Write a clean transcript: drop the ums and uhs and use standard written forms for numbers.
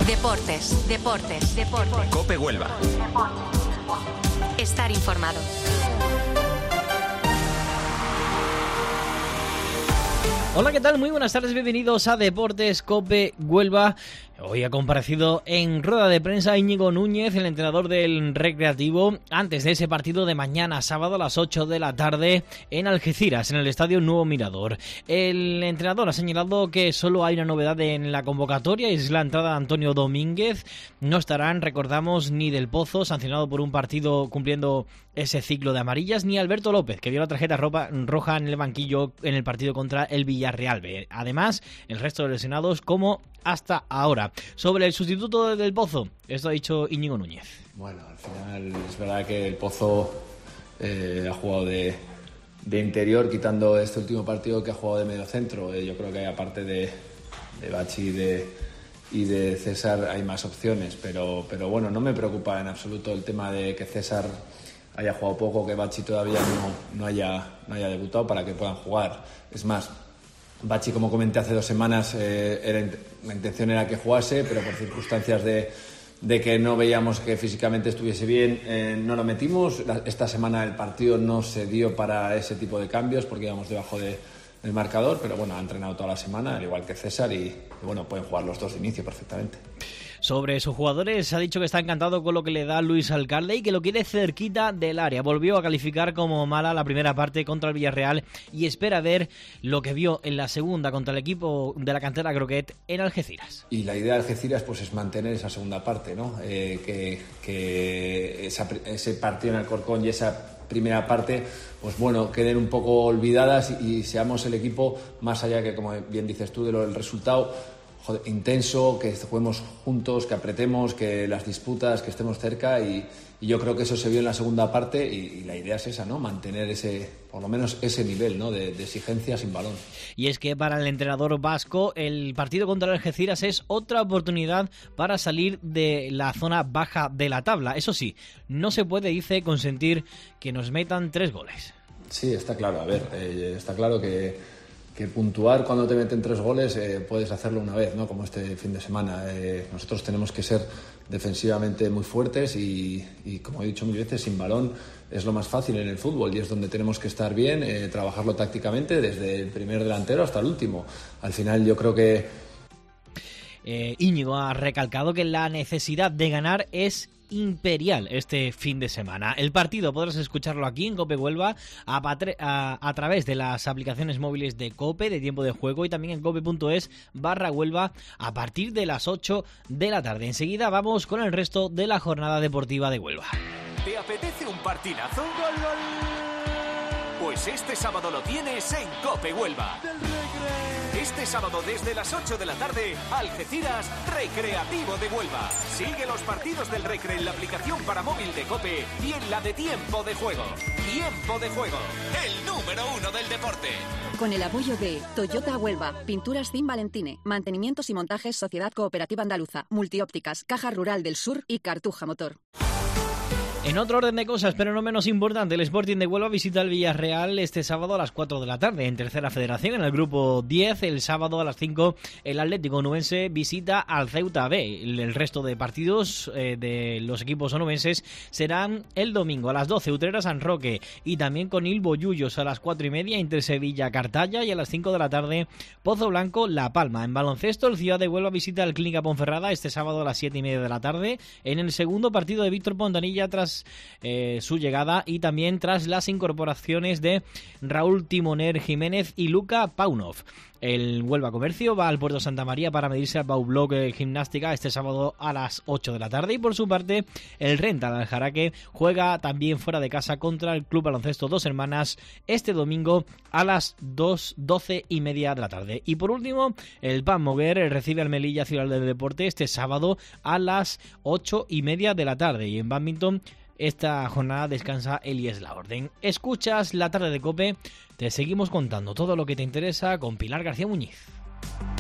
Deportes. COPE Huelva. Estar informado. Hola, ¿qué tal? Muy buenas tardes, bienvenidos a Deportes COPE Huelva. Hoy ha comparecido en rueda de prensa Íñigo Núñez, el entrenador del Recreativo, antes de ese partido de mañana, sábado a las 8 de la tarde en Algeciras, en el Estadio Nuevo Mirador. El entrenador ha señalado que solo hay una novedad en la convocatoria, es la entrada de Antonio Domínguez. No estarán, recordamos, ni Del Pozo, sancionado por un partido cumpliendo ese ciclo de amarillas, ni Alberto López, que vio la tarjeta roja en el banquillo en el partido contra el Villarreal. Además, el resto de lesionados como hasta ahora. Sobre el sustituto del Pozo, esto ha dicho Íñigo Núñez. Bueno, al final es verdad que el Pozo ha jugado de interior, quitando este último partido que ha jugado de medio centro. Yo creo que aparte de Bachi y de César hay más opciones, pero bueno, no me preocupa en absoluto el tema de que César haya jugado poco, que Bachi todavía no haya debutado para que puedan jugar. Es más, Bachi, como comenté hace 2 semanas, la intención era que jugase, pero por circunstancias de que no veíamos que físicamente estuviese bien, no lo metimos. Esta semana el partido no se dio para ese tipo de cambios porque íbamos debajo del marcador, pero bueno, ha entrenado toda la semana, al igual que César, y bueno, pueden jugar los dos de inicio perfectamente. Sobre sus jugadores, ha dicho que está encantado con lo que le da Luis Alcalde y que lo quiere cerquita del área. Volvió a calificar como mala la primera parte contra el Villarreal y espera ver lo que vio en la segunda contra el equipo de la cantera Croquet en Algeciras. Y la idea de Algeciras pues es mantener esa segunda parte, ¿no? Que ese partido en Alcorcón y esa primera parte, pues bueno, queden un poco olvidadas y seamos el equipo, más allá que, como bien dices tú, del resultado, intenso, que juguemos juntos, que apretemos, que las disputas, que estemos cerca, y yo creo que eso se vio en la segunda parte y la idea es esa, ¿no? Mantener por lo menos ese nivel, ¿no? de exigencia sin balón. Y es que para el entrenador vasco el partido contra el Algeciras es otra oportunidad para salir de la zona baja de la tabla. Eso sí, no se puede, dice, consentir que nos metan 3 goles. Sí, está claro. A ver, está claro que puntuar cuando te meten 3 goles puedes hacerlo una vez, ¿no? Como este fin de semana. Nosotros tenemos que ser defensivamente muy fuertes y como he dicho mil veces, sin balón es lo más fácil en el fútbol y es donde tenemos que estar bien, trabajarlo tácticamente desde el primer delantero hasta el último. Al final yo creo que Íñigo ha recalcado que la necesidad de ganar es imperial este fin de semana. El partido podrás escucharlo aquí en COPE Huelva a través de las aplicaciones móviles de COPE, de tiempo de juego, y también en cope.es/Huelva a partir de las 8 de la tarde. Enseguida vamos con el resto de la jornada deportiva de Huelva. ¿Te apetece un partidazo? ¡Gol, gol! Pues este sábado lo tienes en COPE Huelva. Este sábado desde las 8 de la tarde, Algeciras, Recreativo de Huelva. Sigue los partidos del Recre en la aplicación para móvil de COPE y en la de Tiempo de Juego. Tiempo de Juego, el número 1 del deporte. Con el apoyo de Toyota Huelva, Pinturas Zin Valentine, Mantenimientos y Montajes Sociedad Cooperativa Andaluza, Multiópticas, Caja Rural del Sur y Cartuja Motor. En otro orden de cosas, pero no menos importante, el Sporting de Huelva visita el Villarreal este sábado a las 4 de la tarde en Tercera Federación, en el grupo 10. El sábado a las 5 el Atlético Onubense visita al Ceuta B. El resto de partidos de los equipos onubenses serán el domingo a las 12 Utrera San Roque y también con Bollullos a las 4:30 Inter Sevilla Cartaya y a las 5 de la tarde Pozo Blanco La Palma. En baloncesto, el Ciudad de Huelva visita al Clínica Ponferrada este sábado a las 7:30 de la tarde en el segundo partido de Víctor Pontanilla tras su llegada y también tras las incorporaciones de Raúl Timoner Jiménez y Luka Paunov. El Huelva Comercio va al Puerto Santa María para medirse al Baubloc Gimnástica este sábado a las 8 de la tarde y por su parte el Rental Aljaraque juega también fuera de casa contra el Club Baloncesto Dos Hermanas este domingo a las 12:30 de la tarde. Y por último, el PAN Moguer recibe al Melilla Ciudad del Deporte este sábado a las 8:30 de la tarde y en bádminton esta jornada descansa Elías Laorden. Escuchas la tarde de COPE, te seguimos contando todo lo que te interesa con Pilar García Muñiz.